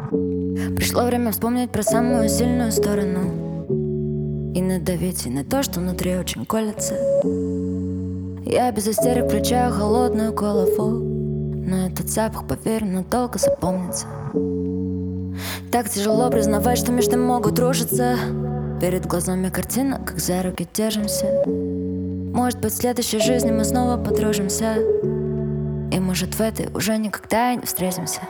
Пришло время вспомнить про самую сильную сторону и надавить и на то, что внутри очень колется. Я без истерик включаю холодную голову, но этот запах, поверь, надолго запомнится. Так тяжело признавать, что мечты могут рушиться. Перед глазами картина, как за руки держимся. Может быть, в следующей жизни мы снова подружимся, и может в этой уже никогда и не встретимся.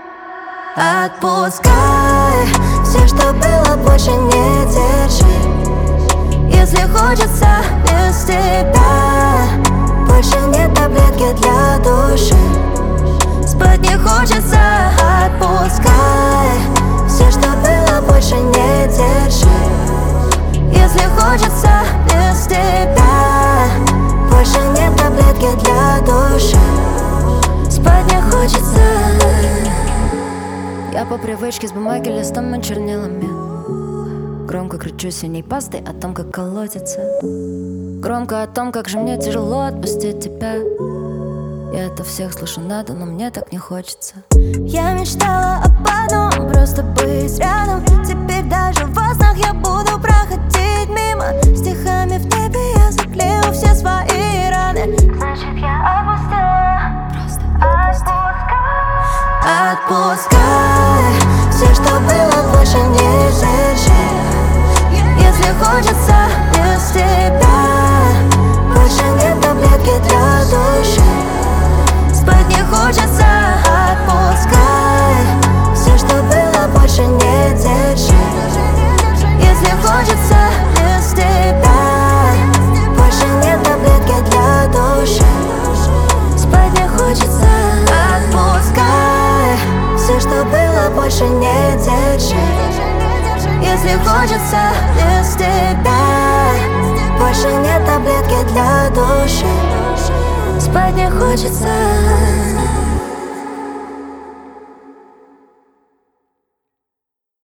Отпускай все, что было, больше не держи. Если хочется без тебя, больше нет таблетки для души. Спать не хочется. Отпускай все, что было, больше не держи. Если хочется без тебя, больше нет таблетки для души. Спать не хочется. Я по привычке с бумаги листом и чернилами громко кричу синей пастой о том, как колотится. Громко о том, как же мне тяжело отпустить тебя. Я это всех слышу надо, но мне так не хочется. Я мечтала об одном, просто быть рядом. Теперь даже во снах я буду проходить мимо. Стихами в небе я заклею все свои раны. Значит, я отпустила. Просто отпускай все, что было, больше не держи. Если хочется без тебя, больше нет таблетки для души. Спать не хочется. Отпускай все, что было, больше не держи. Если хочется без тебя, больше нет таблетки для души. Спать не хочется. Отпускай все, что было, больше не держи. Если хочется без тебя, больше нет таблетки для души. Спать не хочется.